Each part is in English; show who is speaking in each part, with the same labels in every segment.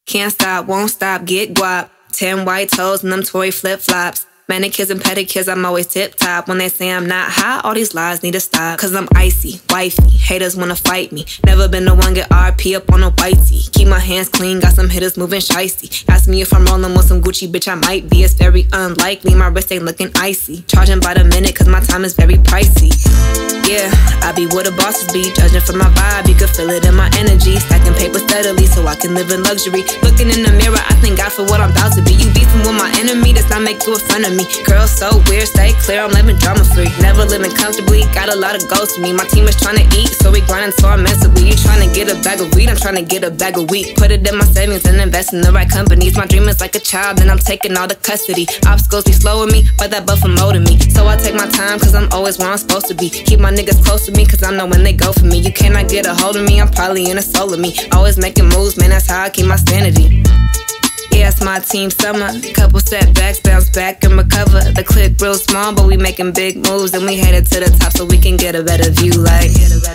Speaker 1: Can't stop, won't stop, get guap. 10 white toes and them Tory flip-flops. Manicures and pedicures, I'm always tip-top. When they say I'm not hot, all these lies need to stop. Cause I'm icy, wifey, haters wanna fight me. Never been the one get RP up on a whitey. Keep my hands clean, got some hitters moving shicey. Ask me if I'm rolling with some Gucci, bitch, I might be. It's very unlikely, my wrist ain't looking icy. Charging by the minute, cause my time is very pricey. Yeah, I be where the bosses be. Judging from my vibe, you can feel it in my energy. Stacking paper steadily so I can live in luxury. Looking in the mirror, I thank God for what I'm about to be. You beefing with my enemy, does not make you a friend of me. Girl, so weird, stay clear, I'm living drama free. Never living comfortably, got a lot of goals to me. My team is trying to eat, so we grinding so immensely. You trying to get a bag of weed, I'm trying to get a bag of wheat. Put it in my savings and invest in the right companies. My dream is like a child, and I'm taking all the custody. Obstacles be slowing me, but that buffer molding me. So I take my time, cause I'm always where I'm supposed to be. Keep my niggas close to me, cause I know when they go for me. You cannot get a hold of me, I'm probably in a soul of me. Always making moves, man, that's how I keep my sanity. Yeah, it's my team summer. Couple setbacks, bounce back and recover. The clip real small, but we making big moves. And we headed to the top so we can get a better view like.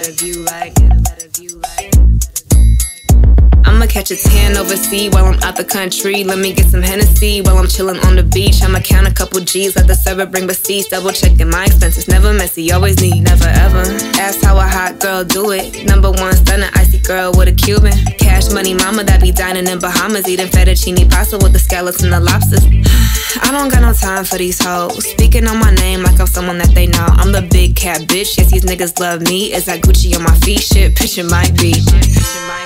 Speaker 1: I'ma catch a tan overseas while I'm out the country. Let me get some Hennessy while I'm chillin' on the beach. I'ma count a couple G's, let the server bring receipts. Double checking my expenses, never messy, always neat, never ever. Ask how a hot girl do it. #1 stunner, icy girl with a Cuban. Cash money mama that be dining in Bahamas. Eating fettuccine pasta with the scallops and the lobsters. I don't got no time for these hoes. Speaking on my name like I'm someone that they know. I'm the big cat bitch, yes these niggas love me. Is that Gucci on my feet? Shit, picture might be.